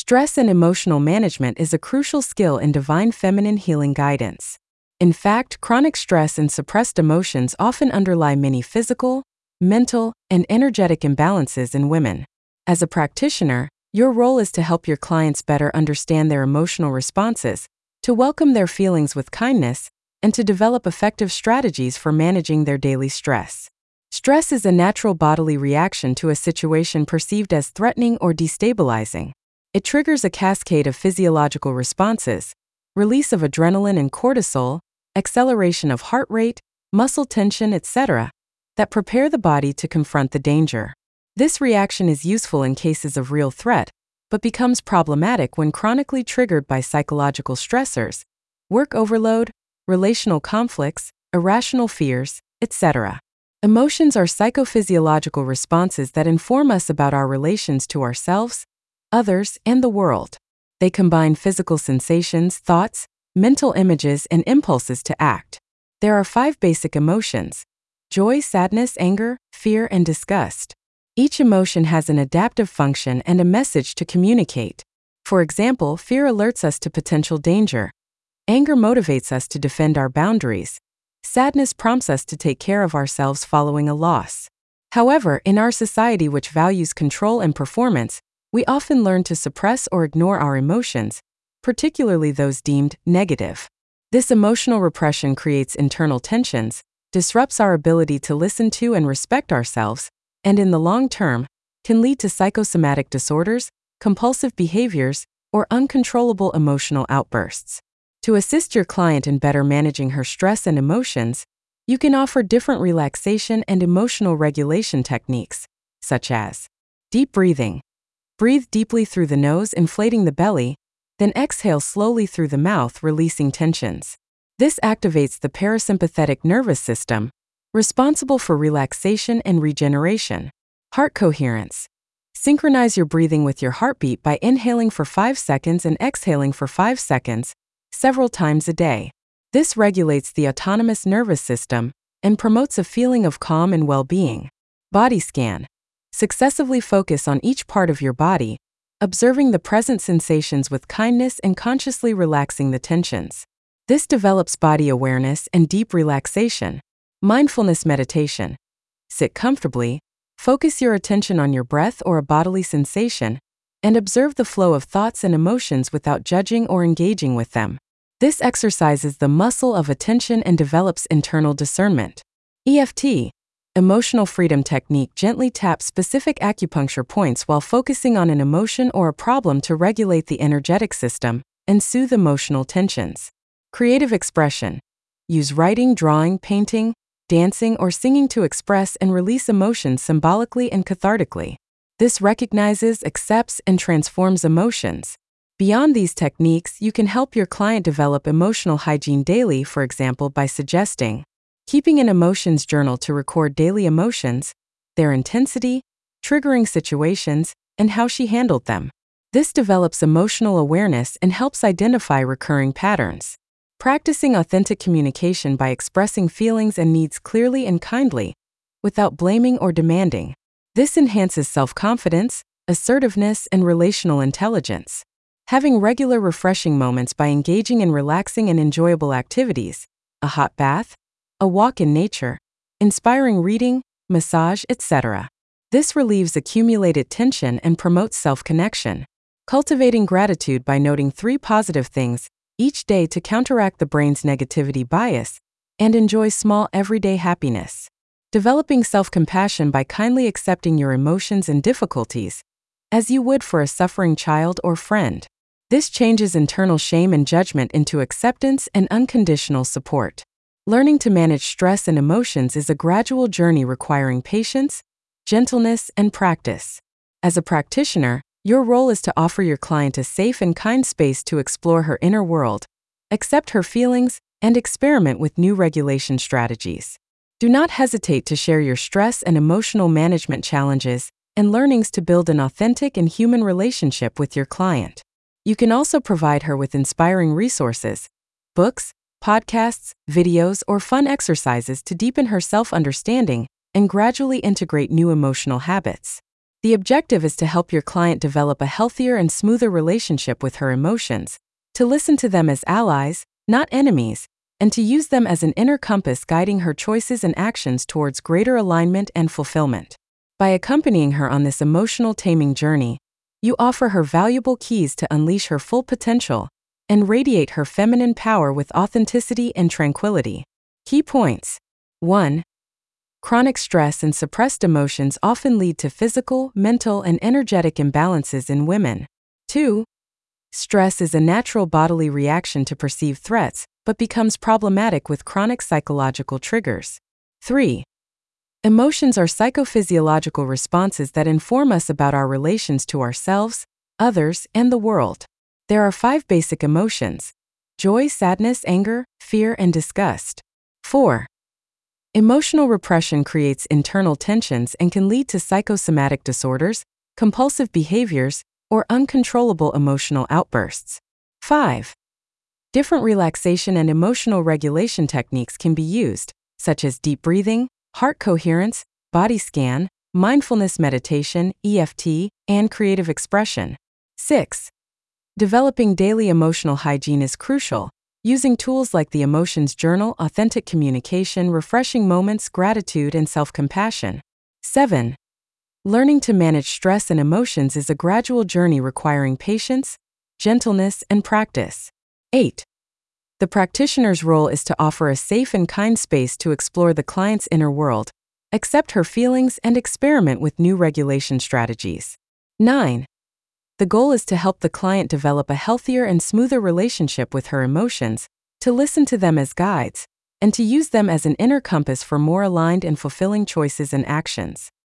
Stress and emotional management is a crucial skill in divine feminine healing guidance. In fact, chronic stress and suppressed emotions often underlie many physical, mental, and energetic imbalances in women. As a practitioner, your role is to help your clients better understand their emotional responses, to welcome their feelings with kindness, and to develop effective strategies for managing their daily stress. Stress is a natural bodily reaction to a situation perceived as threatening or destabilizing. It triggers a cascade of physiological responses: release of adrenaline and cortisol, acceleration of heart rate, muscle tension, etc., that prepare the body to confront the danger. This reaction is useful in cases of real threat, but becomes problematic when chronically triggered by psychological stressors, work overload, relational conflicts, irrational fears, etc. Emotions are psychophysiological responses that inform us about our relations to ourselves, others, and the world. They combine physical sensations, thoughts, mental images, and impulses to act. There are 5 basic emotions: joy, sadness, anger, fear, and disgust. Each emotion has an adaptive function and a message to communicate. For example, fear alerts us to potential danger. Anger motivates us to defend our boundaries. Sadness prompts us to take care of ourselves following a loss. However, in our society which values control and performance, we often learn to suppress or ignore our emotions, particularly those deemed negative. This emotional repression creates internal tensions, disrupts our ability to listen to and respect ourselves, and in the long term, can lead to psychosomatic disorders, compulsive behaviors, or uncontrollable emotional outbursts. To assist your client in better managing her stress and emotions, you can offer different relaxation and emotional regulation techniques, such as deep breathing. Breathe deeply through the nose, inflating the belly, then exhale slowly through the mouth, releasing tensions. This activates the parasympathetic nervous system, responsible for relaxation and regeneration. Heart coherence. Synchronize your breathing with your heartbeat by inhaling for 5 seconds and exhaling for 5 seconds, several times a day. This regulates the autonomous nervous system and promotes a feeling of calm and well-being. Body scan. Successively focus on each part of your body, observing the present sensations with kindness and consciously relaxing the tensions. This develops body awareness and deep relaxation. Mindfulness meditation. Sit comfortably, focus your attention on your breath or a bodily sensation, and observe the flow of thoughts and emotions without judging or engaging with them. This exercises the muscle of attention and develops internal discernment. EFT, Emotional Freedom Technique, gently taps specific acupuncture points while focusing on an emotion or a problem to regulate the energetic system and soothe emotional tensions. Creative expression. Use writing, drawing, painting, dancing, or singing to express and release emotions symbolically and cathartically. This recognizes, accepts, and transforms emotions. Beyond these techniques, you can help your client develop emotional hygiene daily, for example, by suggesting keeping an emotions journal to record daily emotions, their intensity, triggering situations, and how she handled them. This develops emotional awareness and helps identify recurring patterns. Practicing authentic communication by expressing feelings and needs clearly and kindly, without blaming or demanding. This enhances self-confidence, assertiveness, and relational intelligence. Having regular refreshing moments by engaging in relaxing and enjoyable activities, a hot bath, a walk in nature, inspiring reading, massage, etc. This relieves accumulated tension and promotes self-connection. Cultivating gratitude by noting 3 positive things each day to counteract the brain's negativity bias and enjoy small everyday happiness. Developing self-compassion by kindly accepting your emotions and difficulties, as you would for a suffering child or friend. This changes internal shame and judgment into acceptance and unconditional support. Learning to manage stress and emotions is a gradual journey requiring patience, gentleness, and practice. As a practitioner, your role is to offer your client a safe and kind space to explore her inner world, accept her feelings, and experiment with new regulation strategies. Do not hesitate to share your stress and emotional management challenges and learnings to build an authentic and human relationship with your client. You can also provide her with inspiring resources, books, podcasts, videos, or fun exercises to deepen her self-understanding and gradually integrate new emotional habits. The objective is to help your client develop a healthier and smoother relationship with her emotions, to listen to them as allies, not enemies, and to use them as an inner compass guiding her choices and actions towards greater alignment and fulfillment. By accompanying her on this emotional taming journey, you offer her valuable keys to unleash her full potential and radiate her feminine power with authenticity and tranquility. Key points. 1. Chronic stress and suppressed emotions often lead to physical, mental, and energetic imbalances in women. 2. Stress is a natural bodily reaction to perceived threats, but becomes problematic with chronic psychological triggers. 3. Emotions are psychophysiological responses that inform us about our relations to ourselves, others, and the world. There are 5 basic emotions: joy, sadness, anger, fear, and disgust. 4. Emotional repression creates internal tensions and can lead to psychosomatic disorders, compulsive behaviors, or uncontrollable emotional outbursts. 5. Different relaxation and emotional regulation techniques can be used, such as deep breathing, heart coherence, body scan, mindfulness meditation, EFT, and creative expression. 6. Developing daily emotional hygiene is crucial, using tools like the Emotions Journal, authentic communication, refreshing moments, gratitude, and self-compassion. 7. Learning to manage stress and emotions is a gradual journey requiring patience, gentleness, and practice. 8. The practitioner's role is to offer a safe and kind space to explore the client's inner world, accept her feelings, and experiment with new regulation strategies. 9. The goal is to help the client develop a healthier and smoother relationship with her emotions, to listen to them as guides, and to use them as an inner compass for more aligned and fulfilling choices and actions.